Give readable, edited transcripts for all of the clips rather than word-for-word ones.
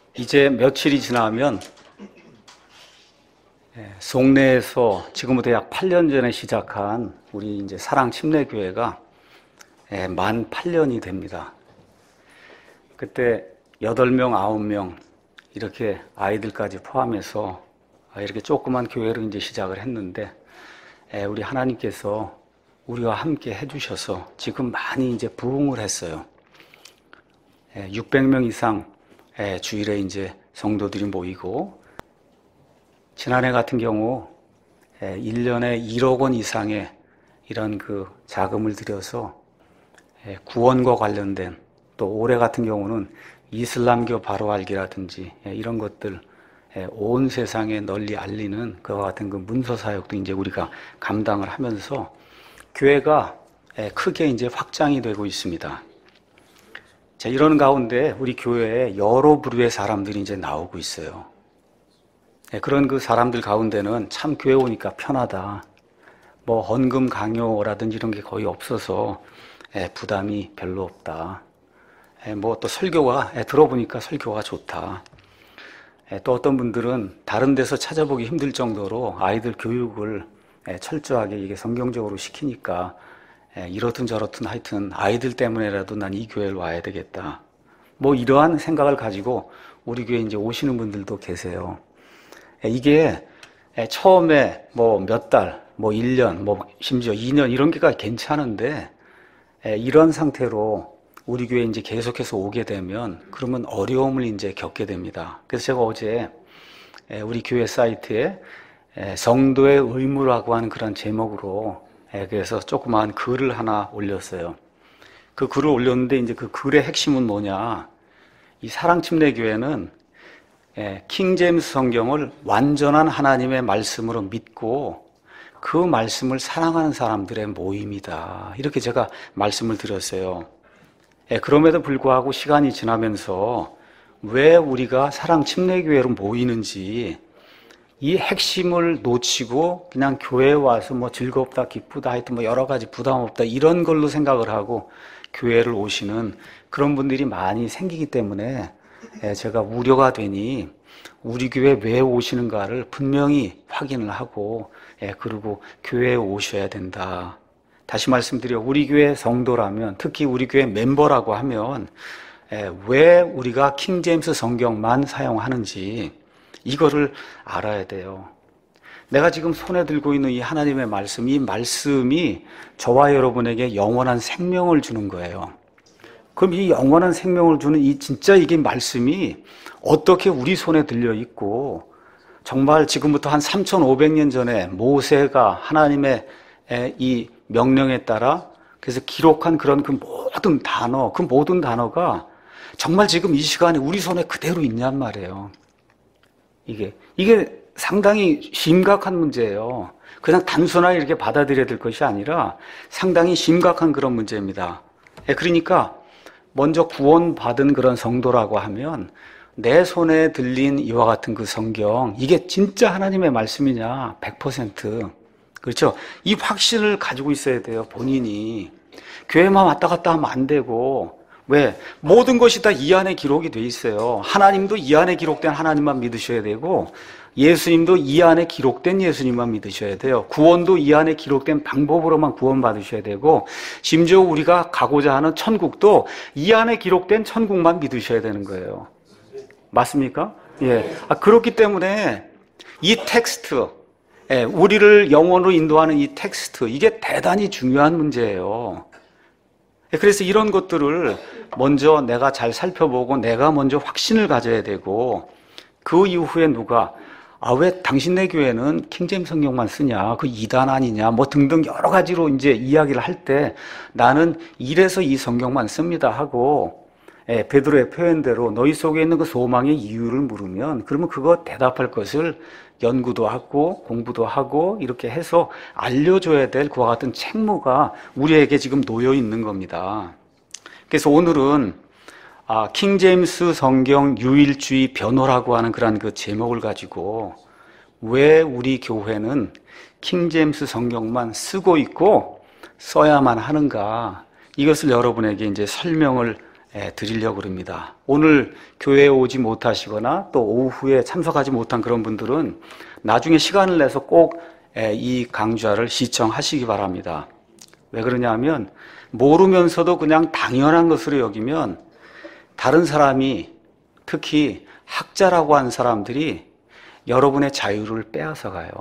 이제 며칠이 지나면 송내에서 지금부터 약 8년 전에 시작한 우리 이제 사랑 침례교회가 만 8년이 됩니다. 그때 8명, 9명 이렇게 아이들까지 포함해서 이렇게 조그만 교회로 이제 시작을 했는데 우리 하나님께서 우리와 함께 해주셔서 지금 많이 이제 부흥을 했어요. 600명 이상 주일에 이제 성도들이 모이고, 지난해 같은 경우 1년에 1억 원 이상의 이런 그 자금을 들여서 구원과 관련된, 또 올해 같은 경우는 이슬람교 바로 알기라든지 이런 것들 온 세상에 널리 알리는 그와 같은 그 문서 사역도 이제 우리가 감당을 하면서 교회가 크게 이제 확장이 되고 있습니다. 자, 이런 가운데 우리 교회에 여러 부류의 사람들이 이제 나오고 있어요. 그런 그 사람들 가운데는 참 교회 오니까 편하다, 뭐 헌금 강요라든지 이런 게 거의 없어서 부담이 별로 없다, 뭐 또 설교가 들어보니까 설교가 좋다, 또 어떤 분들은 다른 데서 찾아보기 힘들 정도로 아이들 교육을 철저하게 이게 성경적으로 시키니까 이렇든 저렇든 하여튼 아이들 때문에라도 난 이 교회를 와야 되겠다, 뭐 이러한 생각을 가지고 우리 교회에 이제 오시는 분들도 계세요. 이게 처음에 뭐 몇 달, 뭐 1년, 뭐 심지어 2년 이런 게가 괜찮은데 이런 상태로 우리 교회에 이제 계속해서 오게 되면 그러면 어려움을 이제 겪게 됩니다. 그래서 제가 어제 우리 교회 사이트에 성도의 의무라고 하는 그런 제목으로 그래서 조그마한 글을 하나 올렸어요. 그 글을 올렸는데 이제 그 글의 핵심은 뭐냐? 이 사랑침례교회는 킹제임스 성경을 완전한 하나님의 말씀으로 믿고 그 말씀을 사랑하는 사람들의 모임이다, 이렇게 제가 말씀을 드렸어요. 그럼에도 불구하고 시간이 지나면서 왜 우리가 사랑침례교회로 모이는지 이 핵심을 놓치고 그냥 교회에 와서 뭐 즐겁다, 기쁘다, 하여튼 뭐 여러 가지 부담 없다 이런 걸로 생각을 하고 교회를 오시는 그런 분들이 많이 생기기 때문에 제가 우려가 되니 우리 교회 왜 오시는가를 분명히 확인을 하고 그리고 교회에 오셔야 된다. 다시 말씀드려, 우리 교회 성도라면, 특히 우리 교회 멤버라고 하면 왜 우리가 킹제임스 성경만 사용하는지 이거를 알아야 돼요. 내가 지금 손에 들고 있는 이 하나님의 말씀, 이 말씀이 저와 여러분에게 영원한 생명을 주는 거예요. 그럼 이 영원한 생명을 주는 진짜 이게 말씀이 어떻게 우리 손에 들려 있고, 정말 지금부터 한 3,500년 전에 모세가 하나님의 이 명령에 따라 그래서 기록한 그런 그 모든 단어, 그 모든 단어가 정말 지금 이 시간에 우리 손에 그대로 있냔 말이에요. 이게 상당히 심각한 문제예요. 그냥 단순하게 이렇게 받아들여야 될 것이 아니라 상당히 심각한 그런 문제입니다. 그러니까 먼저 구원받은 그런 성도라고 하면 내 손에 들린 이와 같은 그 성경, 이게 진짜 하나님의 말씀이냐? 100%. 그렇죠? 이 확신을 가지고 있어야 돼요, 본인이. 교회만 왔다 갔다 하면 안 되고. 왜? 모든 것이 다 이 안에 기록이 돼 있어요. 하나님도 이 안에 기록된 하나님만 믿으셔야 되고, 예수님도 이 안에 기록된 예수님만 믿으셔야 돼요. 구원도 이 안에 기록된 방법으로만 구원받으셔야 되고, 심지어 우리가 가고자 하는 천국도 이 안에 기록된 천국만 믿으셔야 되는 거예요. 맞습니까? 예. 그렇기 때문에 이 텍스트, 우리를 영원으로 인도하는 이 텍스트, 이게 대단히 중요한 문제예요. 그래서 이런 것들을 먼저 내가 잘 살펴보고 내가 먼저 확신을 가져야 되고, 그 이후에 누가 왜 당신네 교회는 킹제임스 성경만 쓰냐, 그 이단 아니냐, 뭐 등등 여러 가지로 이제 이야기를 할 때 나는 이래서 이 성경만 씁니다 하고 베드로의 표현대로 너희 속에 있는 그 소망의 이유를 물으면, 그러면 그거 대답할 것을 연구도 하고 공부도 하고 이렇게 해서 알려줘야 될 그와 같은 책무가 우리에게 지금 놓여 있는 겁니다. 그래서 오늘은 킹제임스 성경 유일주의 변호라고 하는 그런 그 제목을 가지고 왜 우리 교회는 킹제임스 성경만 쓰고 있고 써야만 하는가, 이것을 여러분에게 이제 설명을 드리려고 합니다. 오늘 교회에 오지 못하시거나 또 오후에 참석하지 못한 그런 분들은 나중에 시간을 내서 꼭 이 강좌를 시청하시기 바랍니다. 왜 그러냐 하면 모르면서도 그냥 당연한 것으로 여기면 다른 사람이, 특히 학자라고 하는 사람들이 여러분의 자유를 빼앗아 가요.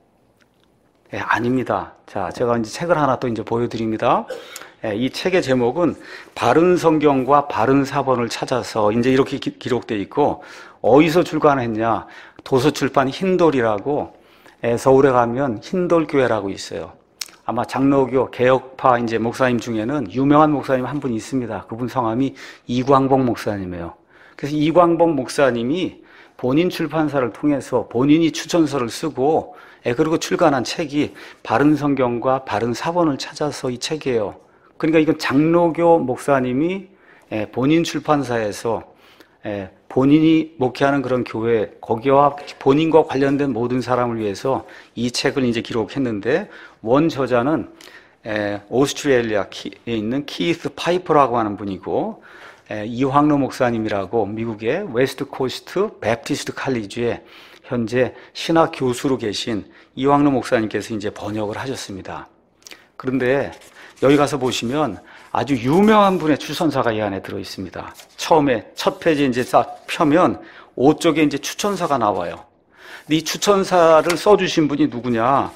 아닙니다. 자, 제가 이제 책을 하나 또 이제 보여드립니다. 이 책의 제목은 바른 성경과 바른 사본을 찾아서, 이제 이렇게 기록되어 있고, 어디서 출간했냐? 도서출판 흰돌이라고, 서울에 가면 흰돌교회라고 있어요. 아마 장로교 개혁파 이제 목사님 중에는 유명한 목사님 한 분 있습니다. 그분 성함이 이광복 목사님이에요. 그래서 이광복 목사님이 본인 출판사를 통해서 본인이 추천서를 쓰고, 그리고 출간한 책이 바른 성경과 바른 사본을 찾아서 이 책이에요. 그러니까 이건 장로교 목사님이 본인 출판사에서 본인이 목회하는 그런 교회, 거기와 본인과 관련된 모든 사람을 위해서 이 책을 이제 기록했는데, 원 저자는 오스트레일리아에 있는 키스 파이퍼라고 하는 분이고, 이황로 목사님이라고 미국의 웨스트 코스트 베프티스트 칼리지에 현재 신학 교수로 계신 이황로 목사님께서 이제 번역을 하셨습니다. 그런데 여기 가서 보시면 아주 유명한 분의 추천사가 이 안에 들어 있습니다. 처음에 첫 페이지 이제 싹 펴면 5쪽에 이제 추천사가 나와요. 근데 이 추천사를 써주신 분이 누구냐?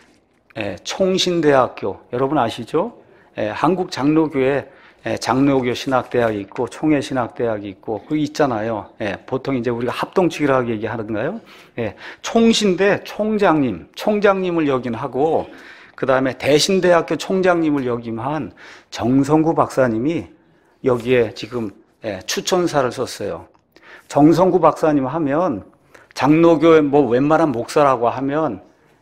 총신대학교, 여러분 아시죠? 한국 장로교에 장로교 신학대학이 있고 총회신학대학이 있고 그거 있잖아요. 보통 이제 우리가 합동측이라고 얘기하는가요? 총신대 총장님을 역임하고, 그 다음에 대신대학교 총장님을 역임한 정성구 박사님이 여기에 지금 추천사를 썼어요. 정성구 박사님 하면 장로교의 뭐 웬만한 목사라고 하면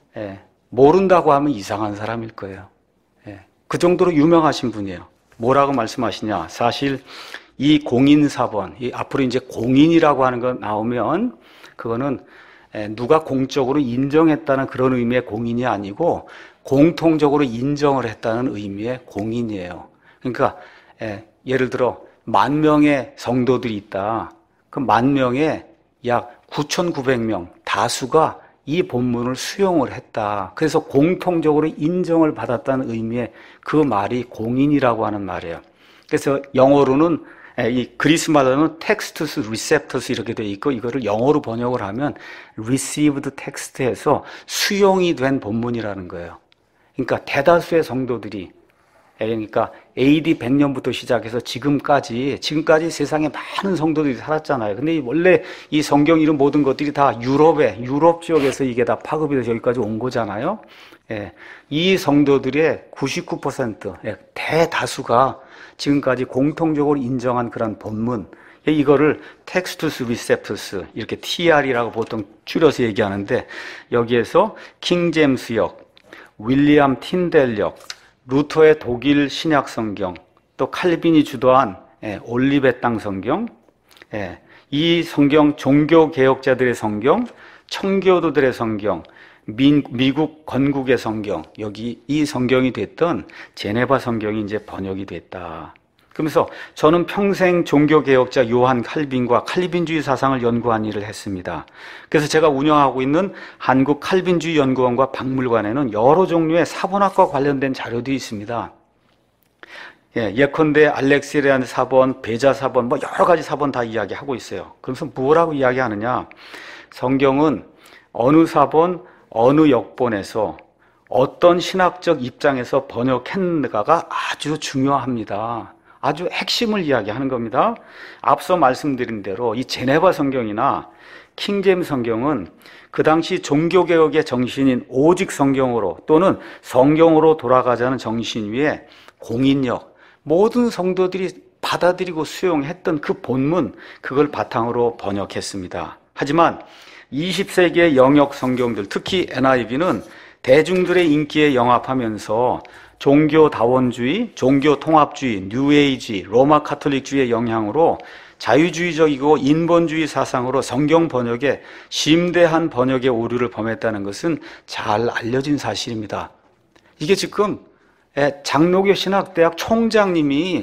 모른다고 하면 이상한 사람일 거예요. 그 정도로 유명하신 분이에요. 뭐라고 말씀하시냐? 사실 이 공인사본, 앞으로 이제 공인이라고 하는 거 나오면 그거는 누가 공적으로 인정했다는 그런 의미의 공인이 아니고 공통적으로 인정을 했다는 의미의 공인이에요. 그러니까 예를 들어 10,000명의 성도들이 있다. 그 10,000명에 약 9,900명 다수가 이 본문을 수용을 했다. 그래서 공통적으로 인정을 받았다는 의미의 그 말이 공인이라고 하는 말이에요. 그래서 영어로는 이 그리스 말로는 textus receptus 이렇게 돼 있고, 이거를 영어로 번역을 하면 received text에서 수용이 된 본문이라는 거예요. 그러니까 대다수의 성도들이, 그러니까 AD 100년부터 시작해서 지금까지 세상에 많은 성도들이 살았잖아요. 근데 원래 이 성경 이런 모든 것들이 다 유럽 지역에서 이게 다 파급이 돼서 여기까지 온 거잖아요. 이 성도들의 99%, 대다수가 지금까지 공통적으로 인정한 그런 본문, 이거를 textus receptus, 이렇게 TR이라고 보통 줄여서 얘기하는데, 여기에서 킹 제임스역, 윌리엄 틴델역, 루터의 독일 신약 성경, 또 칼빈이 주도한 올리베 땅 성경, 이 성경 종교 개혁자들의 성경, 청교도들의 성경, 미국 건국의 성경, 여기 이 성경이 됐던 제네바 성경이 이제 번역이 됐다. 그러면서 저는 평생 종교개혁자 요한 칼빈과 칼빈주의 사상을 연구한 일을 했습니다. 그래서 제가 운영하고 있는 한국 칼빈주의 연구원과 박물관에는 여러 종류의 사본학과 관련된 자료들이 있습니다. 예컨대 알렉시리안 사본, 베자 사본, 뭐 여러 가지 사본 다 이야기하고 있어요. 그래서 뭐라고 이야기하느냐? 성경은 어느 사본, 어느 역본에서 어떤 신학적 입장에서 번역했는가가 아주 중요합니다. 아주 핵심을 이야기하는 겁니다. 앞서 말씀드린 대로 이 제네바 성경이나 킹제임 성경은 그 당시 종교개혁의 정신인 오직 성경으로 또는 성경으로 돌아가자는 정신 위에 공인력, 모든 성도들이 받아들이고 수용했던 그 본문, 그걸 바탕으로 번역했습니다. 하지만 20세기의 영역 성경들, 특히 NIV는 대중들의 인기에 영합하면서 종교다원주의, 종교통합주의, 뉴에이지, 로마 카톨릭주의의 영향으로 자유주의적이고 인본주의 사상으로 성경 번역에 심대한 번역의 오류를 범했다는 것은 잘 알려진 사실입니다. 이게 지금 장로교 신학대학 총장님이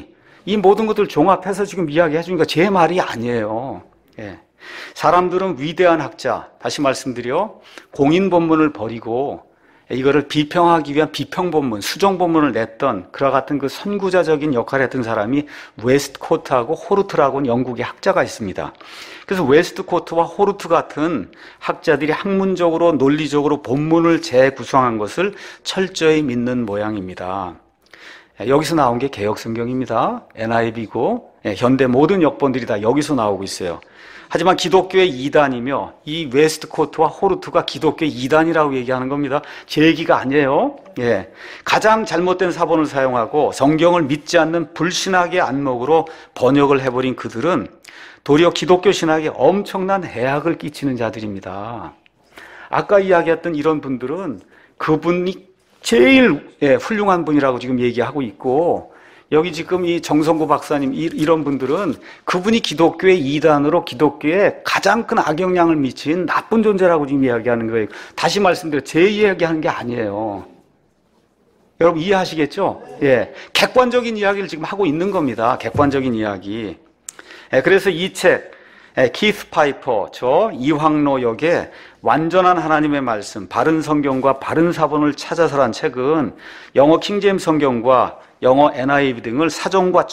이 모든 것들 종합해서 지금 이야기해 주니까 제 말이 아니에요. 예. 사람들은 위대한 학자, 다시 말씀드려, 공인 본문을 버리고 이거를 비평하기 위한 비평 본문, 수정 본문을 냈던 그와 같은 그 선구자적인 역할을 했던 사람이 웨스트코트하고 호르트라고는 영국의 학자가 있습니다. 그래서 웨스트코트와 호르트 같은 학자들이 학문적으로 논리적으로 본문을 재구성한 것을 철저히 믿는 모양입니다. 여기서 나온 게 개역성경입니다. NIV고 현대 모든 역본들이 다 여기서 나오고 있어요. 하지만 기독교의 이단이며 이 웨스트코트와 호르트가 기독교의 이단이라고 얘기하는 겁니다. 제 얘기가 아니에요. 예. 가장 잘못된 사본을 사용하고 성경을 믿지 않는 불신학의 안목으로 번역을 해버린 그들은 도리어 기독교 신학에 엄청난 해악을 끼치는 자들입니다. 아까 이야기했던 이런 분들은 그분이 제일 훌륭한 분이라고 지금 얘기하고 있고, 여기 지금 이 정성구 박사님 이런 분들은 그분이 기독교의 이단으로 기독교에 가장 큰 악영향을 미친 나쁜 존재라고 지금 이야기하는 거예요. 다시 말씀드려, 제 이야기하는 게 아니에요. 여러분 이해하시겠죠? 예, 객관적인 이야기를 지금 하고 있는 겁니다. 객관적인 이야기. 그래서 이 책, 키스 파이퍼, 저 이황로 역의 완전한 하나님의 말씀, 바른 성경과 바른 사본을 찾아서란 책은 영어 킹제임스 성경과 영어 NIV 등을 사본과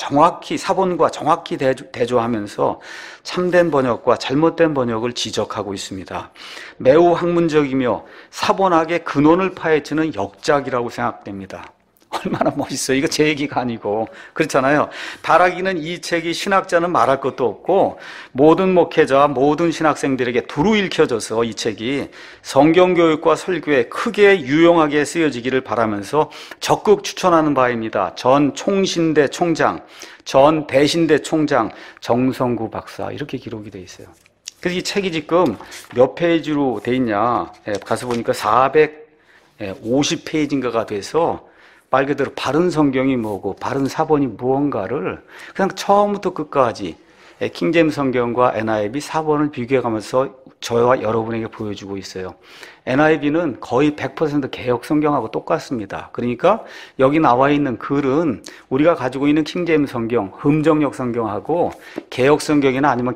정확히 대조하면서 참된 번역과 잘못된 번역을 지적하고 있습니다. 매우 학문적이며 사본학의 근원을 파헤치는 역작이라고 생각됩니다. 얼마나 멋있어요. 이거 제 얘기가 아니고. 그렇잖아요. 다락이는 이 책이 신학자는 말할 것도 없고 모든 목회자와 모든 신학생들에게 두루 읽혀져서 이 책이 성경교육과 설교에 크게 유용하게 쓰여지기를 바라면서 적극 추천하는 바입니다. 전 총신대 총장, 전 대신대 총장 정성구 박사, 이렇게 기록이 되어 있어요. 그래서 이 책이 지금 몇 페이지로 돼 있냐, 가서 보니까 450페이지인가가 돼서 말 그대로 바른 성경이 뭐고 바른 사본이 무언가를 그냥 처음부터 끝까지 킹제임스 성경과 NIV 사본을 비교해가면서 저와 여러분에게 보여주고 있어요. NIV는 거의 100% 개역 성경하고 똑같습니다. 그러니까 여기 나와 있는 글은 우리가 가지고 있는 킹제임스 성경, 흠정역 성경하고 개역 성경이나 아니면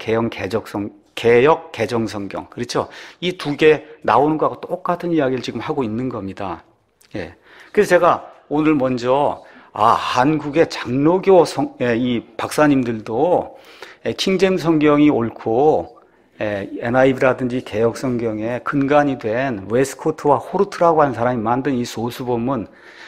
개역 개정 성경, 그렇죠? 이 두 개 나오는 거하고 똑같은 이야기를 지금 하고 있는 겁니다. 예. 그래서 제가 오늘 먼저 한국의 장로교 이 박사님들도 킹제임스 성경이 옳고 NIV라든지 개역 성경의 근간이 된 웨스코트와 호르트라고 하는 사람이 만든 이 소수 본문,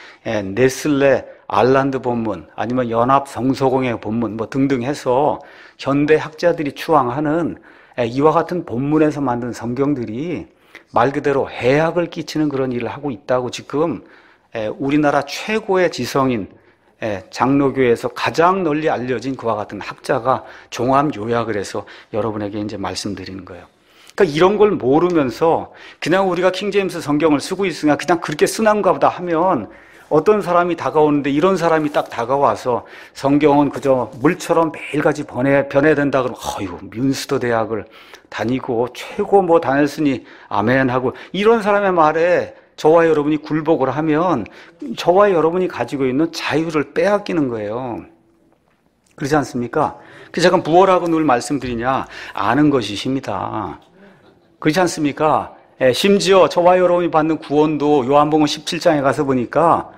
네슬레 알란드 본문, 아니면 연합 성서공회 본문 뭐 등등 해서 현대 학자들이 추앙하는 이와 같은 본문에서 만든 성경들이 말 그대로 해악을 끼치는 그런 일을 하고 있다고 지금 우리나라 최고의 지성인 장로교에서 가장 널리 알려진 그와 같은 학자가 종합 요약을 해서 여러분에게 이제 말씀드리는 거예요. 그러니까 이런 걸 모르면서 그냥 우리가 킹제임스 성경을 쓰고 있으니까 그냥 그렇게 쓰는가 보다 하면 어떤 사람이 다가오는데 이런 사람이 딱 다가와서 성경은 그저 물처럼 매일같이 변해된다 그러면 어이구 뮌스터 대학을 다니고 최고 뭐 다녔으니 아멘 하고 이런 사람의 말에 저와 여러분이 굴복을 하면 저와 여러분이 가지고 있는 자유를 빼앗기는 거예요. 그렇지 않습니까? 그래서 제가 무엇라고 늘 말씀드리냐, 아는 것이 힘이다. 그렇지 않습니까? 심지어 저와 여러분이 받는 구원도 요한복음 17장에 가서 보니까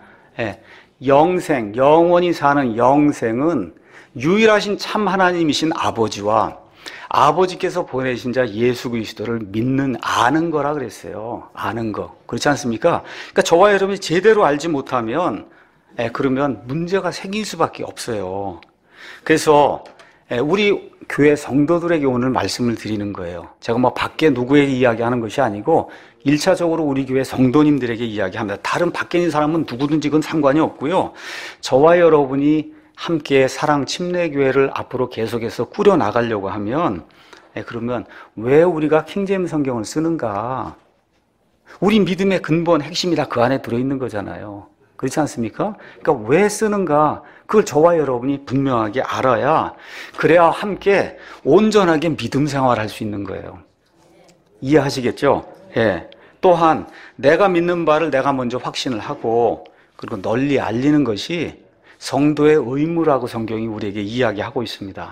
영생, 영원히 사는 영생은 유일하신 참 하나님이신 아버지와 아버지께서 보내신 자 예수 그리스도를 믿는 아는 거라 그랬어요. 아는 거. 그렇지 않습니까? 그러니까 저와 여러분이 제대로 알지 못하면 그러면 문제가 생길 수밖에 없어요. 그래서 우리 교회 성도들에게 오늘 말씀을 드리는 거예요. 제가 뭐 밖에 누구에게 이야기하는 것이 아니고 1차적으로 우리 교회 성도님들에게 이야기합니다. 다른 밖에 있는 사람은 누구든지 그건 상관이 없고요. 저와 여러분이 함께 사랑 침례교회를 앞으로 계속해서 꾸려나가려고 하면 그러면 왜 우리가 킹제임스 성경을 쓰는가? 우리 믿음의 근본, 핵심이 다 그 안에 들어있는 거잖아요. 그렇지 않습니까? 그러니까 왜 쓰는가? 그걸 저와 여러분이 분명하게 알아야 그래야 함께 온전하게 믿음 생활할 수 있는 거예요. 이해하시겠죠? 예. 또한 내가 믿는 바를 내가 먼저 확신을 하고 그리고 널리 알리는 것이 성도의 의무라고 성경이 우리에게 이야기하고 있습니다.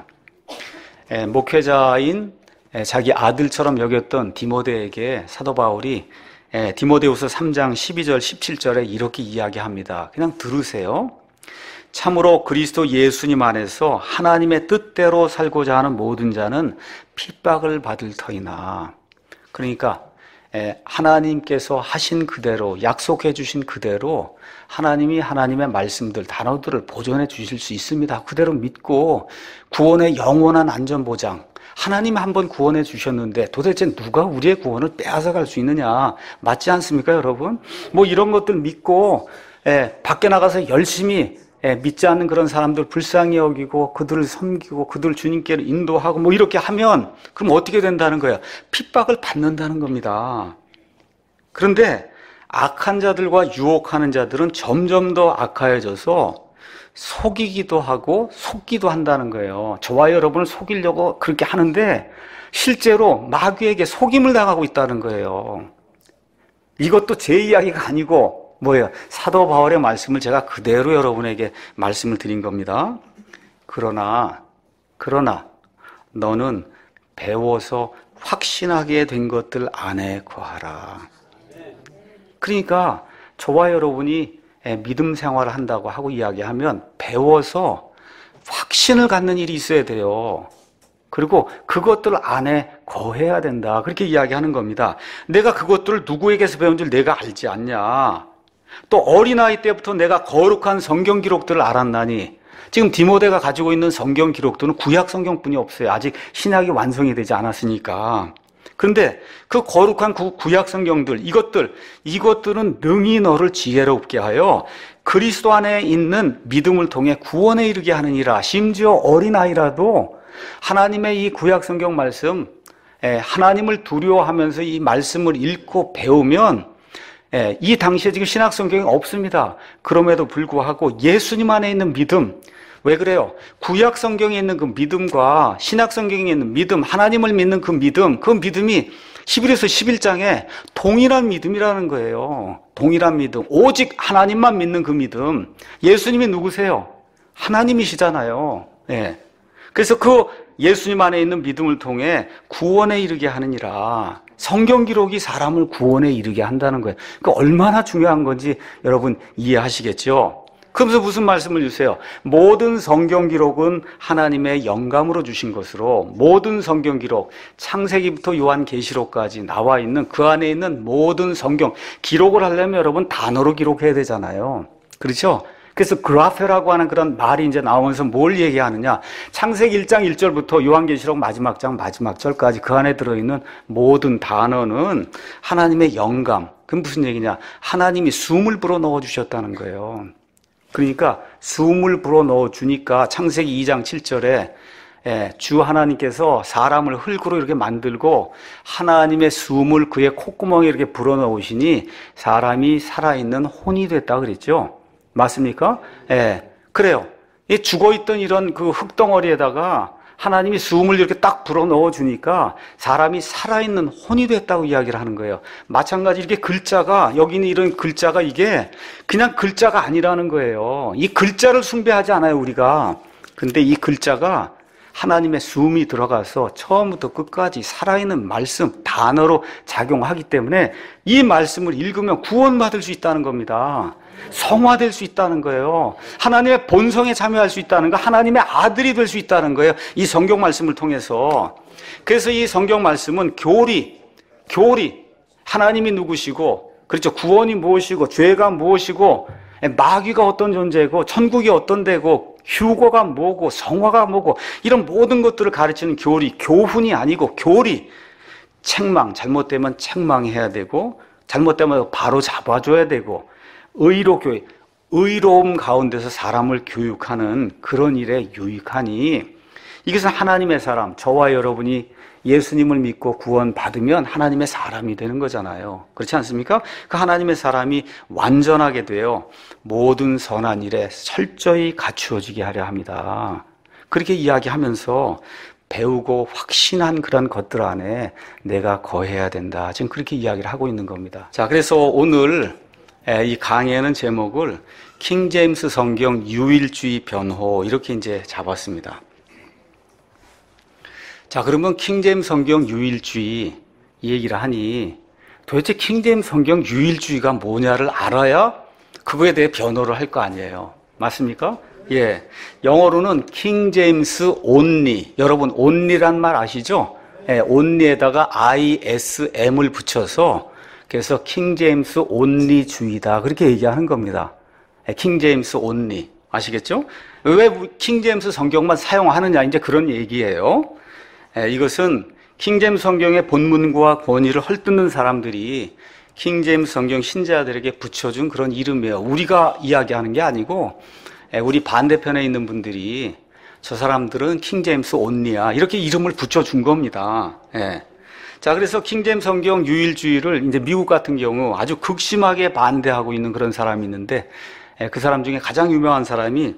목회자인 자기 아들처럼 여겼던 디모데에게 사도 바울이 디모데후서 3장 12절 17절에 이렇게 이야기합니다. 그냥 들으세요. 참으로 그리스도 예수님 안에서 하나님의 뜻대로 살고자 하는 모든 자는 핍박을 받을 터이나. 그러니까 하나님께서 하신 그대로, 약속해 주신 그대로 하나님이 하나님의 말씀들, 단어들을 보존해 주실 수 있습니다. 그대로 믿고 구원의 영원한 안전보장, 하나님 한번 구원해 주셨는데 도대체 누가 우리의 구원을 빼앗아갈 수 있느냐, 맞지 않습니까 여러분? 뭐 이런 것들 믿고 밖에 나가서 열심히 믿지 않는 그런 사람들 불쌍히 여기고 그들을 섬기고 그들 주님께로 인도하고 뭐 이렇게 하면 그럼 어떻게 된다는 거예요? 핍박을 받는다는 겁니다. 그런데 악한 자들과 유혹하는 자들은 점점 더 악화해져서 속이기도 하고 속기도 한다는 거예요. 저와 여러분을 속이려고 그렇게 하는데 실제로 마귀에게 속임을 당하고 있다는 거예요. 이것도 제 이야기가 아니고 뭐예요? 사도 바울의 말씀을 제가 그대로 여러분에게 말씀을 드린 겁니다. 그러나 너는 배워서 확신하게 된 것들 안에 거하라. 그러니까 저와 여러분이 믿음 생활을 한다고 하고 이야기하면 배워서 확신을 갖는 일이 있어야 돼요. 그리고 그것들 안에 거해야 된다. 그렇게 이야기하는 겁니다. 내가 그것들을 누구에게서 배운 줄 내가 알지 않냐. 또 어린아이 때부터 내가 거룩한 성경 기록들을 알았나니. 지금 디모데가 가지고 있는 성경 기록들은 구약 성경뿐이 없어요. 아직 신약이 완성이 되지 않았으니까. 그런데 그 거룩한 구약 성경들, 이것들은 능히 너를 지혜롭게 하여 그리스도 안에 있는 믿음을 통해 구원에 이르게 하느니라. 심지어 어린아이라도 하나님의 이 구약 성경 말씀, 하나님을 두려워하면서 이 말씀을 읽고 배우면 이 당시에 지금 신약 성경이 없습니다. 그럼에도 불구하고 예수님 안에 있는 믿음, 왜 그래요? 구약 성경에 있는 그 믿음과 신약 성경에 있는 믿음, 하나님을 믿는 그 믿음이 히브리서 11장에 동일한 믿음이라는 거예요. 동일한 믿음. 오직 하나님만 믿는 그 믿음. 예수님이 누구세요? 하나님이시잖아요. 그래서 그 예수님 안에 있는 믿음을 통해 구원에 이르게 하느니라. 성경 기록이 사람을 구원에 이르게 한다는 거예요. 그 얼마나 중요한 건지 여러분 이해하시겠죠? 그러면서 무슨 말씀을 주세요? 모든 성경 기록은 하나님의 영감으로 주신 것으로 모든 성경 기록, 창세기부터 요한계시록까지 나와 있는 그 안에 있는 모든 성경 기록을 하려면 여러분 단어로 기록해야 되잖아요. 그렇죠? 그래서 그라페라고 하는 그런 말이 이제 나오면서 뭘 얘기하느냐? 창세기 1장 1절부터 요한계시록 마지막 장 마지막 절까지 그 안에 들어있는 모든 단어는 하나님의 영감. 그건 무슨 얘기냐? 하나님이 숨을 불어 넣어 주셨다는 거예요. 그러니까 숨을 불어 넣어 주니까 창세기 2장 7절에 주 하나님께서 사람을 흙으로 이렇게 만들고 하나님의 숨을 그의 콧구멍에 이렇게 불어 넣으시니 사람이 살아있는 혼이 됐다 그랬죠. 맞습니까? 그래요. 이 죽어있던 이런 그 흙덩어리에다가 하나님이 숨을 이렇게 딱 불어 넣어 주니까 사람이 살아있는 혼이 됐다고 이야기를 하는 거예요. 마찬가지 이렇게 글자가, 여기 있는 이런 글자가 이게 그냥 글자가 아니라는 거예요. 이 글자를 숭배하지 않아요, 우리가. 근데 이 글자가 하나님의 숨이 들어가서 처음부터 끝까지 살아있는 말씀, 단어로 작용하기 때문에 이 말씀을 읽으면 구원받을 수 있다는 겁니다. 성화될 수 있다는 거예요. 하나님의 본성에 참여할 수 있다는 거, 하나님의 아들이 될 수 있다는 거예요. 이 성경 말씀을 통해서. 그래서 이 성경 말씀은 교리, 하나님이 누구시고, 그렇죠. 구원이 무엇이고, 죄가 무엇이고, 마귀가 어떤 존재고, 천국이 어떤 데고, 휴거가 뭐고, 성화가 뭐고, 이런 모든 것들을 가르치는 교리, 교훈이 아니고 교리. 책망, 잘못되면 책망해야 되고, 잘못되면 바로 잡아줘야 되고, 의로움 가운데서 사람을 교육하는 그런 일에 유익하니, 이것은 하나님의 사람, 저와 여러분이 예수님을 믿고 구원받으면 하나님의 사람이 되는 거잖아요. 그렇지 않습니까? 그 하나님의 사람이 완전하게 되어 모든 선한 일에 철저히 갖추어지게 하려 합니다. 그렇게 이야기하면서 배우고 확신한 그런 것들 안에 내가 거해야 된다. 지금 그렇게 이야기를 하고 있는 겁니다. 자, 그래서 오늘 이 강의에는 제목을 킹제임스 성경 유일주의 변호 이렇게 이제 잡았습니다. 자, 그러면 킹제임스 성경 유일주의 이 얘기를 하니 도대체 킹제임스 성경 유일주의가 뭐냐를 알아야 그거에 대해 변호를 할 거 아니에요. 맞습니까? 예. 영어로는 킹제임스 온리. 여러분 온리란 말 아시죠? 예, 온리에다가 ISM을 붙여서 그래서 킹제임스 온리주의다. 그렇게 얘기하는 겁니다. 예, 킹제임스 온리. 아시겠죠? 왜 킹제임스 성경만 사용하느냐 이제 그런 얘기예요. 예, 이것은 킹제임스 성경의 본문과 권위를 헐뜯는 사람들이 킹제임스 성경 신자들에게 붙여준 그런 이름이에요. 우리가 이야기하는 게 아니고 우리 반대편에 있는 분들이 저 사람들은 킹제임스 온리야 이렇게 이름을 붙여준 겁니다. 예. 자, 그래서 킹제임스 성경 유일주의를 이제 미국 같은 경우 아주 극심하게 반대하고 있는 그런 사람이 있는데 그 사람 중에 가장 유명한 사람이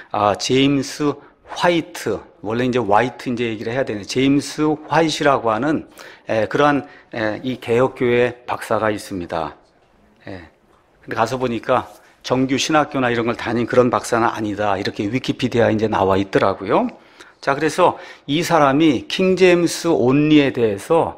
제임스 화이트, 원래 이제 화이트 이제 얘기를 해야 되는 제임스 화이트라고 하는 그러한 이 개혁교회 박사가 있습니다. 근데 가서 보니까 정규 신학교나 이런 걸 다닌 그런 박사는 아니다. 이렇게 위키피디아에 이제 나와 있더라고요. 자, 그래서 이 사람이 킹제임스 온리에 대해서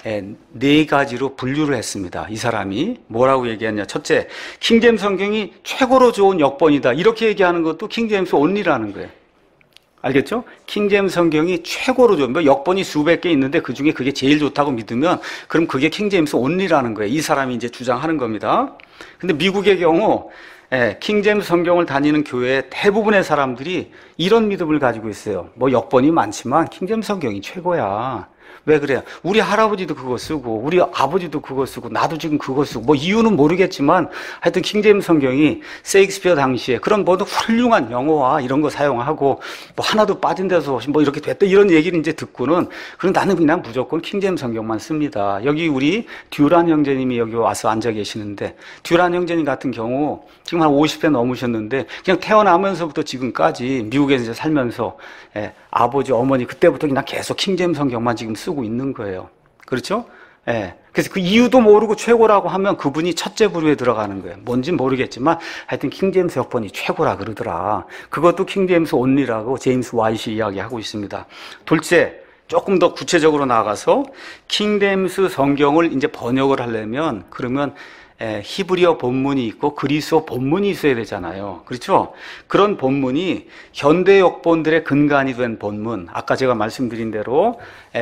네 가지로 분류를 했습니다. 이 사람이 뭐라고 얘기했냐? 첫째, 킹제임스 성경이 최고로 좋은 역본이다. 이렇게 얘기하는 것도 킹제임스 온리라는 거예요. 알겠죠? 킹제임스 성경이 최고로 좋은, 뭐 역본이 수백 개 있는데 그 중에 그게 제일 좋다고 믿으면 그럼 그게 킹제임스 온리라는 거예요. 이 사람이 이제 주장하는 겁니다. 근데 미국의 경우 킹제임스 성경을 다니는 교회 대부분의 사람들이 이런 믿음을 가지고 있어요. 뭐 역본이 많지만 킹제임스 성경이 최고야. 왜 그래요? 우리 할아버지도 그거 쓰고 우리 아버지도 그거 쓰고 나도 지금 그거 쓰고 뭐 이유는 모르겠지만 하여튼 킹제임스 성경이 세익스피어 당시에 그런 모두 훌륭한 영어와 이런 거 사용하고 뭐 하나도 빠진 데서 뭐 이렇게 됐다 이런 얘기를 이제 듣고는 그럼 나는 그냥 무조건 킹제임스 성경만 씁니다. 여기 우리 듀란 형제님이 여기 와서 앉아 계시는데 듀란 형제님 같은 경우 지금 한 50세 넘으셨는데 그냥 태어나면서부터 지금까지 미국에서 이제 살면서 아버지 어머니 그때부터 그냥 계속 킹제임스 성경만 지금 쓰고 있는 거예요. 그렇죠? 예. 그래서 그 이유도 모르고 최고라고 하면 그분이 첫째 부류에 들어가는 거예요. 뭔진 모르겠지만 하여튼 킹제임스 역본이 최고라 그러더라. 그것도 킹제임스 온리라고 제임스 와이시 이야기하고 있습니다. 둘째, 조금 더 구체적으로 나가서 킹제임스 성경을 이제 번역을 하려면 그러면 히브리어 본문이 있고 그리스어 본문이 있어야 되잖아요. 그렇죠? 그런 본문이 현대 역본들의 근간이 된 본문, 아까 제가 말씀드린 대로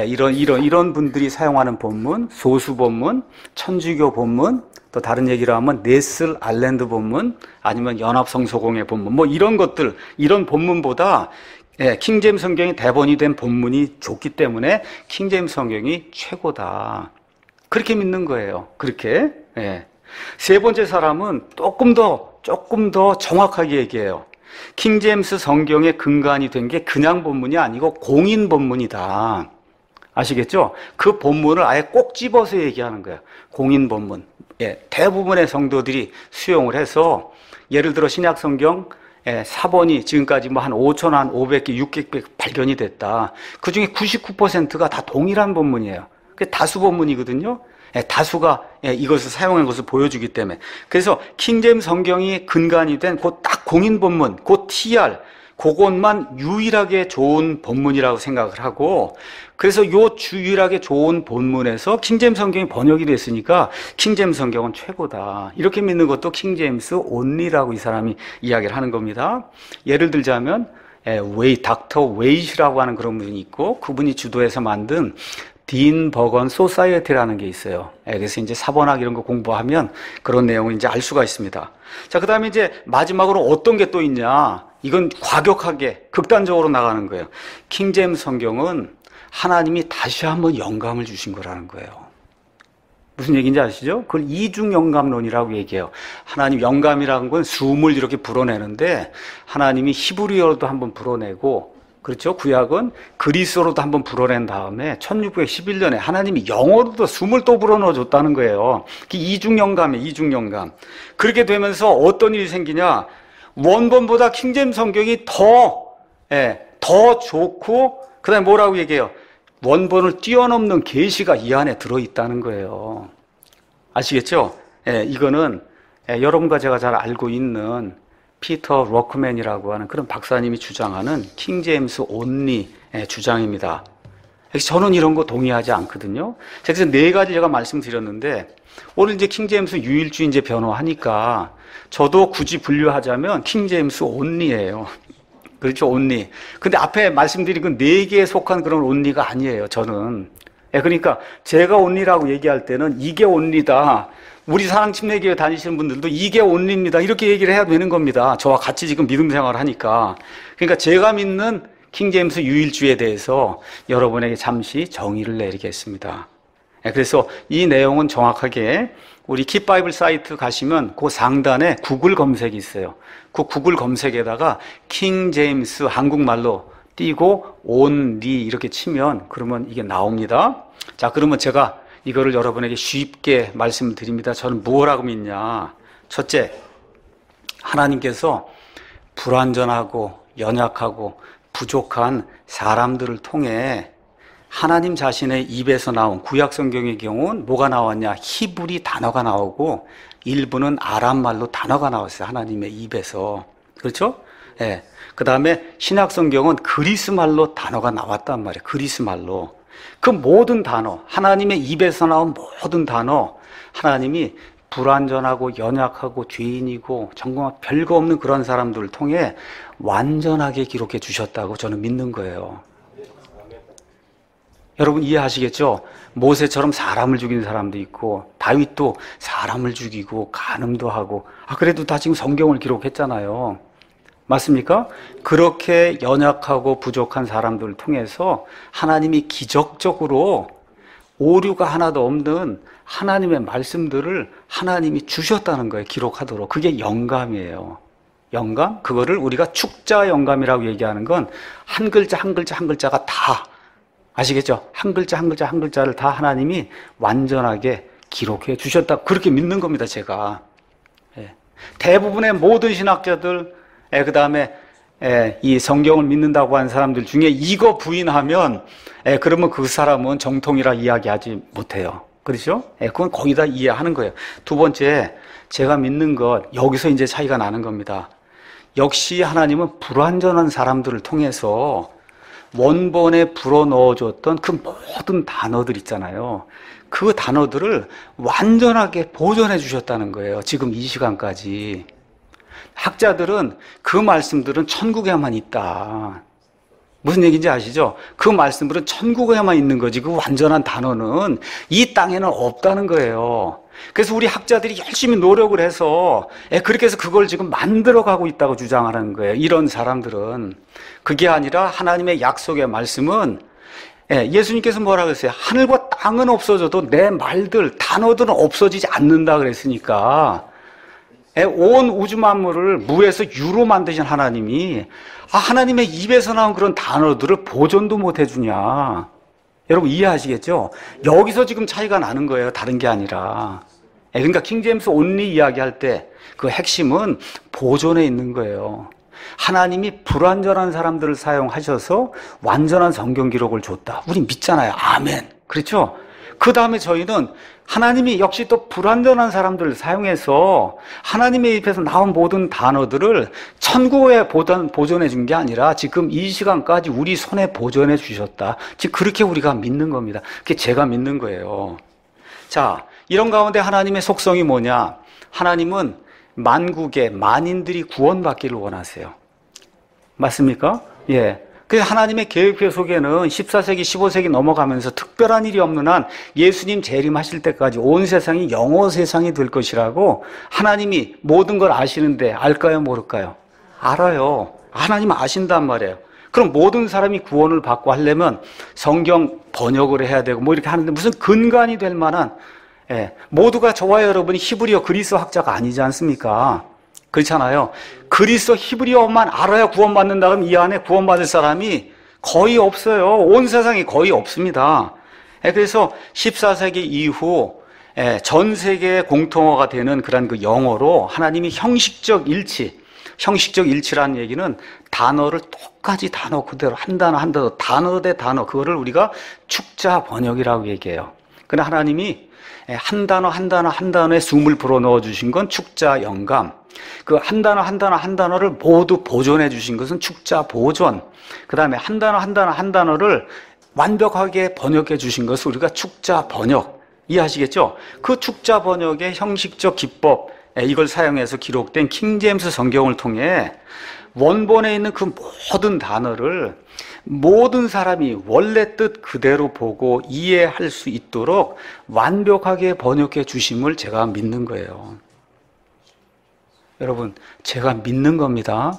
이런 분들이 사용하는 본문, 소수 본문, 천주교 본문, 또 다른 얘기로 하면 네슬 알랜드 본문, 아니면 연합성소공회 본문, 뭐 이런 것들, 이런 본문보다 킹제임스 성경이 대본이 된 본문이 좋기 때문에 킹제임스 성경이 최고다. 그렇게 믿는 거예요. 그렇게. 세 번째 사람은 조금 더 정확하게 얘기해요. 킹제임스 성경의 근간이 된 게 그냥 본문이 아니고 공인 본문이다. 아시겠죠? 그 본문을 아예 꼭 집어서 얘기하는 거예요. 공인 본문. 대부분의 성도들이 수용을 해서 예를 들어 신약 성경 사본이 지금까지 뭐 한 5,500개, 600개 발견이 됐다. 그 중에 99%가 다 동일한 본문이에요. 그게 다수 본문이거든요. 다수가 이것을 사용한 것을 보여주기 때문에. 그래서 킹제임스 성경이 근간이 된 그 딱 공인 본문, 그 TR, 그것만 유일하게 좋은 본문이라고 생각을 하고, 그래서 요 유일하게 좋은 본문에서 킹제임스 성경이 번역이 됐으니까 킹제임스 성경은 최고다. 이렇게 믿는 것도 킹제임스 온리라고 이 사람이 이야기를 하는 겁니다. 예를 들자면 닥터 웨이시라고 하는 그런 분이 있고, 그분이 주도해서 만든 딘 버건 소사이어티라는 게 있어요. 그래서 이제 사본학 이런 거 공부하면 그런 내용을 이제 알 수가 있습니다. 자, 그 다음에 이제 마지막으로 어떤 게 또 있냐. 이건 과격하게, 극단적으로 나가는 거예요. 킹제임스 성경은 하나님이 다시 한번 영감을 주신 거라는 거예요. 무슨 얘기인지 아시죠? 그걸 이중 영감론이라고 얘기해요. 하나님 영감이라는 건 숨을 이렇게 불어내는데 하나님이 히브리어로도 한번 불어내고 그렇죠? 구약은 그리스어로도 한번 불어낸 다음에 1611년에 하나님이 영어로도 숨을 또 불어넣어 줬다는 거예요. 이중영감이에요, 이중영감. 그렇게 되면서 어떤 일이 생기냐? 원본보다 킹제임스 성경이 더 좋고, 그 다음에 뭐라고 얘기해요? 원본을 뛰어넘는 계시가 이 안에 들어있다는 거예요. 아시겠죠? 이거는 여러분과 제가 잘 알고 있는 피터 로크맨이라고 하는 그런 박사님이 주장하는 킹 제임스 온리 주장입니다. 저는 이런 거 동의하지 않거든요. 그래서 네 가지 제가 말씀드렸는데, 오늘 이제 킹 제임스 유일주의 이제 변호하니까 저도 굳이 분류하자면 킹 제임스 온리예요. 그렇죠, 온리. 근데 앞에 말씀드린 그 네 개에 속한 그런 온리가 아니에요, 저는. 그러니까 제가 온리라고 얘기할 때는 이게 온리다. 우리 사랑침례교회 다니시는 분들도 이게 온리입니다. 이렇게 얘기를 해야 되는 겁니다. 저와 같이 지금 믿음 생활을 하니까. 그러니까 제가 믿는 킹 제임스 유일주의에 대해서 여러분에게 잠시 정의를 내리겠습니다. 그래서 이 내용은 정확하게 우리 킵바이블 사이트 가시면 그 상단에 구글 검색이 있어요. 그 구글 검색에다가 킹 제임스 한국말로 띄고 온리 이렇게 치면 그러면 이게 나옵니다. 자, 그러면 제가 이거를 여러분에게 쉽게 말씀드립니다. 저는 뭐라고 믿냐? 첫째, 하나님께서 불완전하고 연약하고 부족한 사람들을 통해 하나님 자신의 입에서 나온 구약 성경의 경우는 뭐가 나왔냐? 히브리 단어가 나오고 일부는 아람말로 단어가 나왔어요. 하나님의 입에서. 그렇죠? 예. 그 다음에 신약 성경은 그리스말로 단어가 나왔단 말이에요. 그리스말로. 그 모든 단어, 하나님의 입에서 나온 모든 단어, 하나님이 불완전하고 연약하고 죄인이고 정말 별거 없는 그런 사람들을 통해 완전하게 기록해 주셨다고 저는 믿는 거예요. 여러분 이해하시겠죠? 모세처럼 사람을 죽인 사람도 있고 다윗도 사람을 죽이고 간음도 하고 그래도 다 지금 성경을 기록했잖아요. 맞습니까? 그렇게 연약하고 부족한 사람들을 통해서 하나님이 기적적으로 오류가 하나도 없는 하나님의 말씀들을 하나님이 주셨다는 거예요. 기록하도록. 그게 영감이에요. 영감? 그거를 우리가 축자 영감이라고 얘기하는 건 한 글자 한 글자 한 글자가 다 아시겠죠? 한 글자 한 글자 한 글자를 다 하나님이 완전하게 기록해 주셨다. 그렇게 믿는 겁니다, 제가. 대부분의 모든 신학자들 그 다음에 이 성경을 믿는다고 하는 사람들 중에 이거 부인하면 그러면 그 사람은 정통이라 이야기하지 못해요. 그렇죠? 그건 거의 다 이해하는 거예요. 두 번째, 제가 믿는 것 여기서 이제 차이가 나는 겁니다. 역시 하나님은 불완전한 사람들을 통해서 원본에 불어넣어줬던 그 모든 단어들 있잖아요. 그 단어들을 완전하게 보존해 주셨다는 거예요. 지금 이 시간까지. 학자들은 그 말씀들은 천국에만 있다. 무슨 얘기인지 아시죠? 그 말씀들은 천국에만 있는 거지 그 완전한 단어는 이 땅에는 없다는 거예요. 그래서 우리 학자들이 열심히 노력을 해서 그렇게 해서 그걸 지금 만들어가고 있다고 주장하는 거예요. 이런 사람들은. 그게 아니라 하나님의 약속의 말씀은 예수님께서 뭐라 그랬어요? 하늘과 땅은 없어져도 내 말들, 단어들은 없어지지 않는다 그랬으니까 온 우주 만물을 무에서 유로 만드신 하나님이 하나님의 입에서 나온 그런 단어들을 보존도 못 해주냐. 여러분 이해하시겠죠? 여기서 지금 차이가 나는 거예요. 다른 게 아니라. 그러니까 킹 제임스 온리 이야기할 때 그 핵심은 보존에 있는 거예요. 하나님이 불완전한 사람들을 사용하셔서 완전한 성경 기록을 줬다. 우리 믿잖아요. 아멘. 그렇죠? 그 다음에 저희는 하나님이 역시 또 불완전한 사람들을 사용해서 하나님의 입에서 나온 모든 단어들을 천국에 보존해 준 게 아니라 지금 이 시간까지 우리 손에 보존해 주셨다. 지금 그렇게 우리가 믿는 겁니다. 그게 제가 믿는 거예요. 자, 이런 가운데 하나님의 속성이 뭐냐? 하나님은 만국의 만인들이 구원받기를 원하세요. 맞습니까? 예. 그래서 하나님의 계획표 속에는 14세기, 15세기 넘어가면서 특별한 일이 없는 한 예수님 재림하실 때까지 온 세상이 영어 세상이 될 것이라고 하나님이 모든 걸 아시는데 알까요, 모를까요? 알아요. 하나님 아신단 말이에요. 그럼 모든 사람이 구원을 받고 하려면 성경 번역을 해야 되고 뭐 이렇게 하는데 무슨 근간이 될 만한 모두가 저와 여러분이 히브리어 그리스 학자가 아니지 않습니까? 그렇잖아요. 그리스어 히브리어만 알아야 구원받는다 그러면 이 안에 구원받을 사람이 거의 없어요. 온 세상에 거의 없습니다. 그래서 14세기 이후 전 세계의 공통어가 되는 그런 그 영어로 하나님이 형식적 일치라는 얘기는 단어를 똑같이 단어 그대로 한 단어 한 단어 대 단어 그거를 우리가 축자 번역이라고 얘기해요. 그러나 하나님이 한 단어 한 단어 한 단어에 숨을 불어넣어 주신 건 축자 영감. 그 한 단어 한 단어 한 단어를 모두 보존해 주신 것은 축자 보존. 그 다음에 한 단어 한 단어 한 단어를 완벽하게 번역해 주신 것을 우리가 축자 번역. 이해하시겠죠? 그 축자 번역의 형식적 기법, 이걸 사용해서 기록된 킹제임스 성경을 통해 원본에 있는 그 모든 단어를 모든 사람이 원래 뜻 그대로 보고 이해할 수 있도록 완벽하게 번역해 주심을 제가 믿는 거예요. 여러분, 제가 믿는 겁니다.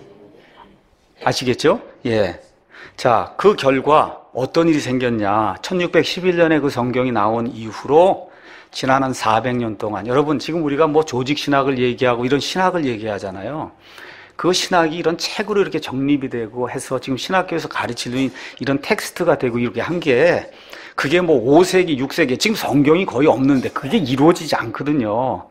아시겠죠? 예. 자, 그 결과 어떤 일이 생겼냐. 1611년에 그 성경이 나온 이후로 지난 한 400년 동안, 여러분 지금 우리가 뭐 조직 신학을 얘기하고 이런 신학을 얘기하잖아요. 그 신학이 이런 책으로 이렇게 정립이 되고 해서 지금 신학교에서 가르치는 이런 텍스트가 되고 이렇게 한 게, 그게 뭐 5세기, 6세기, 지금 성경이 거의 없는데 그게 이루어지지 않거든요.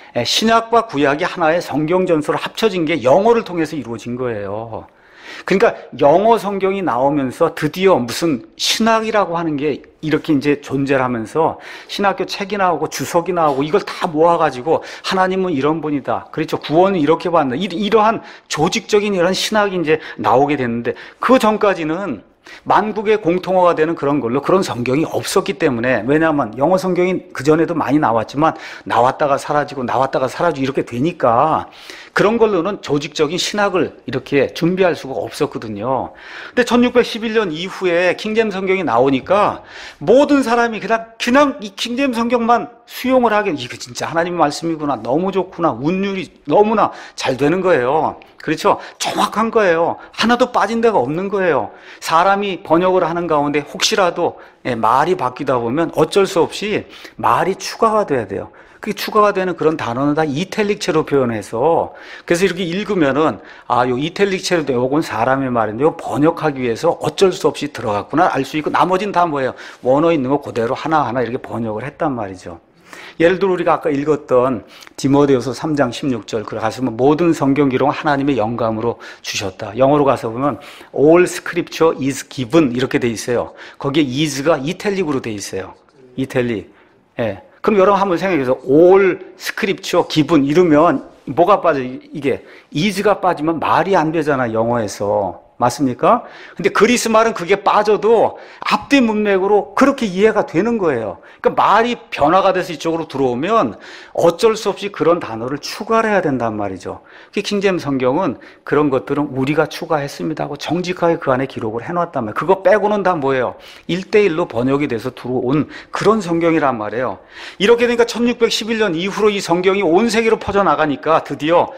신약과 구약이 하나의 성경 전서로 합쳐진 게 영어를 통해서 이루어진 거예요. 그러니까 영어 성경이 나오면서 드디어 무슨 신학이라고 하는 게 이렇게 이제 존재를 하면서 신학교 책이 나오고 주석이 나오고 이걸 다 모아가지고 하나님은 이런 분이다. 그렇죠. 구원은 이렇게 받는다. 이러한 조직적인 이런 신학이 이제 나오게 됐는데, 그 전까지는 만국의 공통어가 되는 그런 걸로 그런 성경이 없었기 때문에, 왜냐하면 영어 성경이 그전에도 많이 나왔지만 나왔다가 사라지고 나왔다가 사라지고 이렇게 되니까 그런 걸로는 조직적인 신학을 이렇게 준비할 수가 없었거든요. 근데 1611년 이후에 킹제임스 성경이 나오니까 모든 사람이 그냥 이 킹제임스 성경만 수용을 하게, 이거 진짜 하나님의 말씀이구나, 너무 좋구나, 운율이 너무나 잘 되는 거예요. 그렇죠? 정확한 거예요. 하나도 빠진 데가 없는 거예요. 사람이 번역을 하는 가운데 혹시라도 말이 바뀌다 보면 어쩔 수 없이 말이 추가가 돼야 돼요. 그게 추가가 되는 그런 단어는 다 이탈릭체로 표현해서, 그래서 이렇게 읽으면은 요 이탈릭체로 된 요건 사람의 말인데 요 번역하기 위해서 어쩔 수 없이 들어갔구나 알 수 있고, 나머지는 다 뭐예요? 원어 있는 거 그대로 하나하나 이렇게 번역을 했단 말이죠. 예를 들어 우리가 아까 읽었던 디모데후서 3장 16절, 그래 가서 모든 성경 기록은 하나님의 영감으로 주셨다. 영어로 가서 보면 all scripture is given 이렇게 돼 있어요. 거기에 is가 이탈릭으로 돼 있어요. 이탈릭. 예. 그럼 여러분 한번 생각해서 all scripture given 이러면 뭐가 빠져? 이게 is가 빠지면 말이 안 되잖아, 영어에서. 맞습니까? 근데 그리스 말은 그게 빠져도 앞뒤 문맥으로 그렇게 이해가 되는 거예요. 그러니까 말이 변화가 돼서 이쪽으로 들어오면 어쩔 수 없이 그런 단어를 추가를 해야 된단 말이죠. 킹제임스 성경은 그런 것들은 우리가 추가했습니다 하고 정직하게 그 안에 기록을 해놨단 말이에요. 그거 빼고는 다 뭐예요? 1대1로 번역이 돼서 들어온 그런 성경이란 말이에요. 이렇게 되니까 1611년 이후로 이 성경이 온 세계로 퍼져나가니까 드디어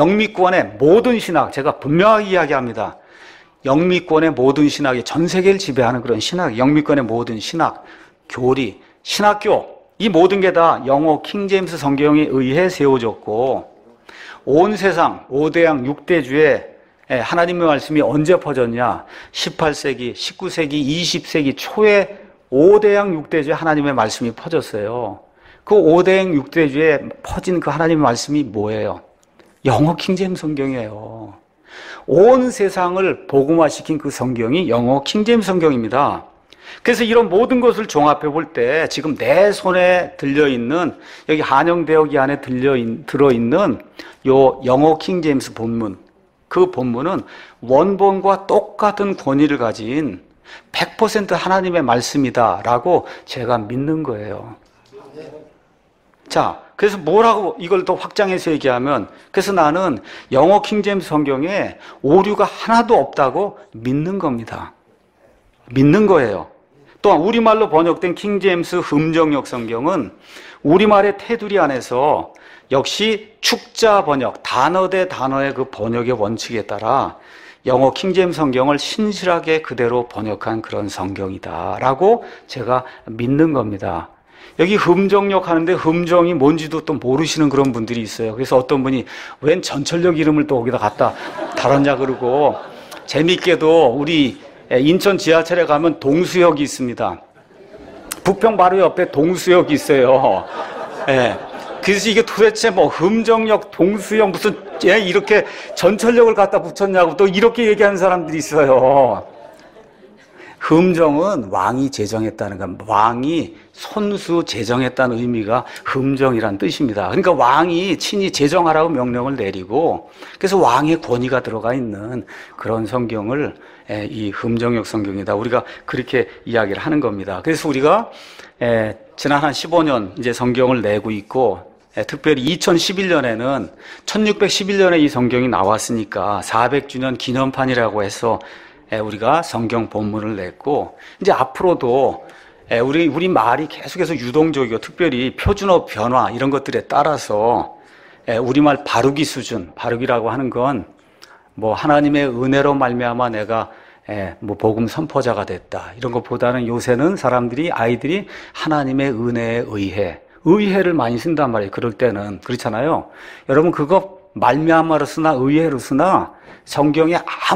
영미권의 모든 신학, 제가 분명하게 이야기합니다. 영미권의 모든 신학이 전 세계를 지배하는 그런 신학, 영미권의 모든 신학, 교리, 신학교, 이 모든 게 다 영어 킹제임스 성경에 의해 세워졌고, 온 세상 5대양 6대주에 하나님의 말씀이 언제 퍼졌냐? 18세기, 19세기, 20세기 초에 5대양 6대주에 하나님의 말씀이 퍼졌어요. 그 5대양 6대주에 퍼진 그 하나님의 말씀이 뭐예요? 영어 킹제임스 성경이에요. 온 세상을 복음화시킨 그 성경이 영어 킹제임스 성경입니다. 그래서 이런 모든 것을 종합해 볼 때 지금 내 손에 들려있는, 여기 한영대역이 안에 들어있는 요 영어 킹제임스 본문, 그 본문은 원본과 똑같은 권위를 가진 100% 하나님의 말씀이다라고 제가 믿는 거예요. 자, 그래서 뭐라고 이걸 더 확장해서 얘기하면, 그래서 나는 영어 킹제임스 성경에 오류가 하나도 없다고 믿는 겁니다. 믿는 거예요. 또한 우리말로 번역된 킹제임스 흠정역 성경은 우리말의 테두리 안에서 역시 축자 번역, 단어 대 단어의 그 번역의 원칙에 따라 영어 킹제임스 성경을 신실하게 그대로 번역한 그런 성경이다라고 제가 믿는 겁니다. 여기 흠정역 하는데 흠정이 뭔지도 또 모르시는 그런 분들이 있어요. 그래서 어떤 분이 웬 전철역 이름을 또 거기다 갖다 달았냐 그러고, 재밌게도 우리 인천 지하철에 가면 동수역이 있습니다. 부평 바로 옆에 동수역이 있어요. 예. 그래서 이게 도대체 뭐 흠정역, 동수역 무슨 이렇게 전철역을 갖다 붙였냐고 또 이렇게 얘기하는 사람들이 있어요. 흠정은 왕이 제정했다는 것, 왕이 손수 제정했다는 의미가 흠정이란 뜻입니다. 그러니까 왕이 친히 제정하라고 명령을 내리고, 그래서 왕의 권위가 들어가 있는 그런 성경을 이 흠정역 성경이다. 우리가 그렇게 이야기를 하는 겁니다. 그래서 우리가 지난 한 15년 이제 성경을 내고 있고, 특별히 2011년에는 1611년에 이 성경이 나왔으니까 400주년 기념판이라고 해서 우리가 성경 본문을 냈고, 이제 앞으로도 우리 말이 계속해서 유동적이고, 특별히 표준어 변화 이런 것들에 따라서 우리말 바루기 수준, 바루기라고 하는 건 뭐 하나님의 은혜로 말미암아 내가 뭐 복음 선포자가 됐다 이런 것보다는 요새는 아이들이 하나님의 은혜에 의해를 많이 쓴단 말이에요. 그럴 때는 그렇잖아요. 여러분 그거 말미암아로 쓰나 의해로 쓰나 성경에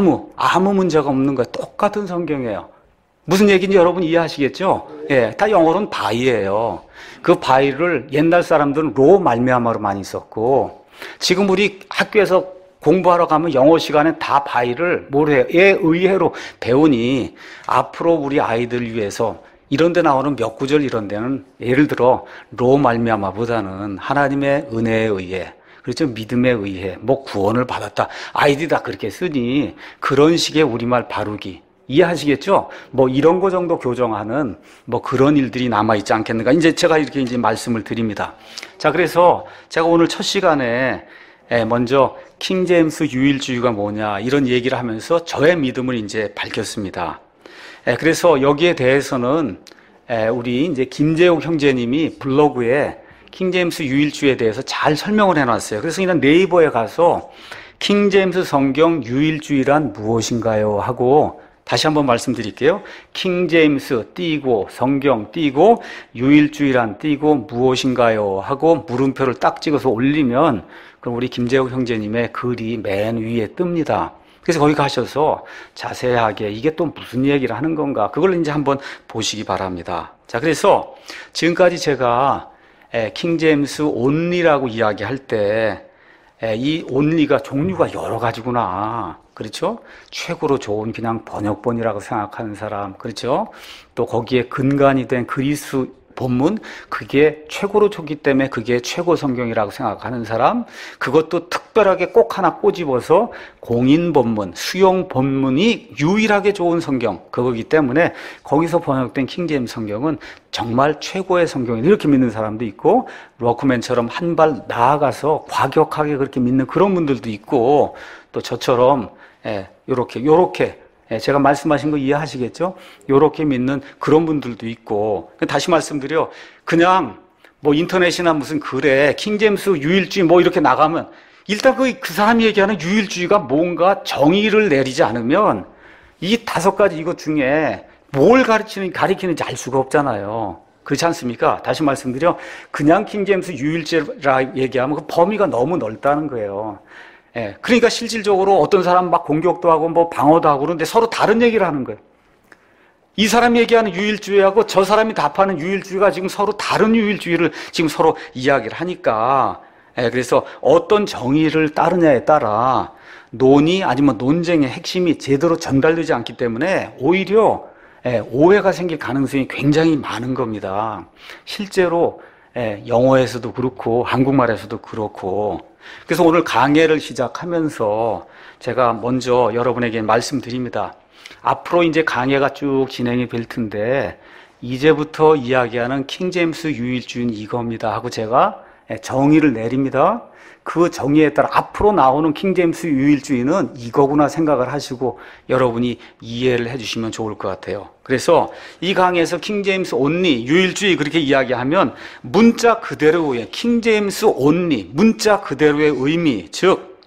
아무 문제가 없는 거예요. 똑같은 성경이에요. 무슨 얘기인지 여러분 이해하시겠죠? 다 영어로는 by예요. 그 by를 옛날 사람들은 로 말미암아로 많이 썼고, 지금 우리 학교에서 공부하러 가면 영어 시간에 다 by를 에 의해로 배우니, 앞으로 우리 아이들을 위해서 이런 데 나오는 몇 구절 이런 데는 예를 들어 로 말미암아보다는 하나님의 은혜에 의해, 그렇죠? 믿음에 의해 뭐 구원을 받았다. 아이들이 다 그렇게 쓰니 그런 식의 우리말 바루기 이해하시겠죠? 뭐 이런 거 정도 교정하는 뭐 그런 일들이 남아있지 않겠는가. 이제 제가 이렇게 이제 말씀을 드립니다. 자, 그래서 제가 오늘 첫 시간에 먼저 킹제임스 유일주의가 뭐냐 이런 얘기를 하면서 저의 믿음을 이제 밝혔습니다. 그래서 여기에 대해서는 우리 이제 김재욱 형제님이 블로그에 킹제임스 유일주의에 대해서 잘 설명을 해놨어요. 그래서 그냥 네이버에 가서 킹제임스 성경 유일주의란 무엇인가요? 하고 다시 한번 말씀드릴게요. 킹제임스 띄고 성경 띄고 유일주의란 띄고 무엇인가요? 하고 물음표를 딱 찍어서 올리면 그럼 우리 김재욱 형제님의 글이 맨 위에 뜹니다. 그래서 거기 가셔서 자세하게 이게 또 무슨 얘기를 하는 건가 그걸 이제 한번 보시기 바랍니다. 자, 그래서 지금까지 제가 킹제임스 온리라고 이야기할 때 이 온리가 종류가 여러 가지구나. 그렇죠? 최고로 좋은 그냥 번역본이라고 생각하는 사람, 그렇죠? 또 거기에 근간이 된 그리스 본문, 그게 최고로 좋기 때문에 그게 최고 성경이라고 생각하는 사람, 그것도 특별하게 꼭 하나 꼬집어서 공인 본문, 수용 본문이 유일하게 좋은 성경, 그거기 때문에 거기서 번역된 킹제임스 성경은 정말 최고의 성경이다 이렇게 믿는 사람도 있고, 워크맨처럼 한 발 나아가서 과격하게 그렇게 믿는 그런 분들도 있고, 또 저처럼 요렇게 제가 말씀하신 거 이해하시겠죠? 요렇게 믿는 그런 분들도 있고, 다시 말씀드려, 그냥 뭐 인터넷이나 무슨 글에 킹제임스 유일주의 뭐 이렇게 나가면 일단 그 사람이 얘기하는 유일주의가 뭔가 정의를 내리지 않으면 이 5가지 이것 중에 뭘 가리키는지 알 수가 없잖아요. 그렇지 않습니까? 다시 말씀드려, 그냥 킹제임스 유일주의라 얘기하면 그 범위가 너무 넓다는 거예요. 그러니까 실질적으로 어떤 사람 막 공격도 하고 뭐 방어도 하고 그러는데 서로 다른 얘기를 하는 거예요. 이 사람이 얘기하는 유일주의하고 저 사람이 답하는 유일주의가 지금 서로 다른 유일주의를 지금 서로 이야기를 하니까, 그래서 어떤 정의를 따르냐에 따라 논의 아니면 논쟁의 핵심이 제대로 전달되지 않기 때문에 오히려 오해가 생길 가능성이 굉장히 많은 겁니다. 실제로 영어에서도 그렇고 한국말에서도 그렇고. 그래서 오늘 강해를 시작하면서 제가 먼저 여러분에게 말씀드립니다. 앞으로 이제 강해가 쭉 진행이 될 텐데 이제부터 이야기하는 킹제임스 유일주의는 이겁니다 하고 제가 정의를 내립니다. 그 정의에 따라 앞으로 나오는 킹제임스 유일주의는 이거구나 생각을 하시고 여러분이 이해를 해주시면 좋을 것 같아요. 그래서 이 강의에서 킹제임스 온리, 유일주의 그렇게 이야기하면 문자 그대로의 킹제임스 온리, 문자 그대로의 의미, 즉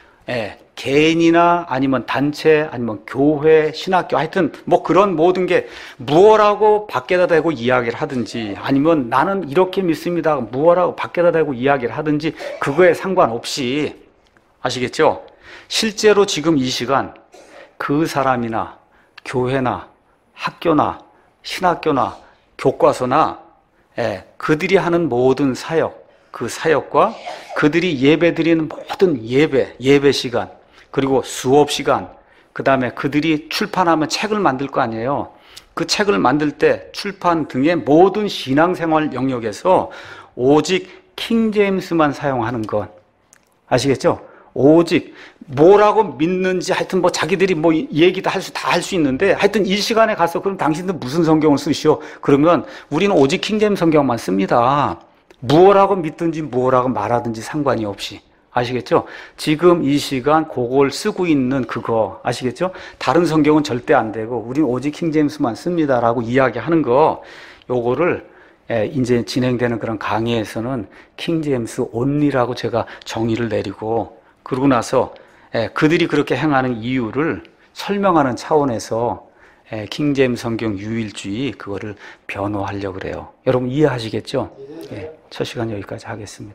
개인이나 아니면 단체 아니면 교회, 신학교 하여튼 뭐 그런 모든 게 무엇라고 밖에다 대고 이야기를 하든지 아니면 나는 이렇게 믿습니다 무엇라고 밖에다 대고 이야기를 하든지 그거에 상관없이 아시겠죠? 실제로 지금 이 시간 그 사람이나 교회나 학교나 신학교나 교과서나 그들이 하는 모든 사역, 그 사역과 그들이 예배 드리는 모든 예배 시간, 그리고 수업 시간, 그 다음에 그들이 출판하면 책을 만들 거 아니에요. 그 책을 만들 때 출판 등의 모든 신앙생활 영역에서 오직 킹제임스만 사용하는 것 아시겠죠? 오직 뭐라고 믿는지 하여튼 뭐 자기들이 뭐 얘기도 다 할 수 있는데 하여튼 이 시간에 가서 그럼 당신들 무슨 성경을 쓰시오? 그러면 우리는 오직 킹제임스 성경만 씁니다. 무엇라고 믿든지 무엇라고 말하든지 상관이 없이. 아시겠죠? 지금 이 시간 그걸 쓰고 있는 그거 아시겠죠? 다른 성경은 절대 안 되고 우리는 오직 킹제임스만 씁니다라고 이야기하는 거 요거를 이제 진행되는 그런 강의에서는 킹제임스 온리라고 제가 정의를 내리고 그러고 나서 그들이 그렇게 행하는 이유를 설명하는 차원에서 킹제임스 성경 유일주의 그거를 변호하려고 그래요. 여러분 이해하시겠죠? 첫 시간 여기까지 하겠습니다.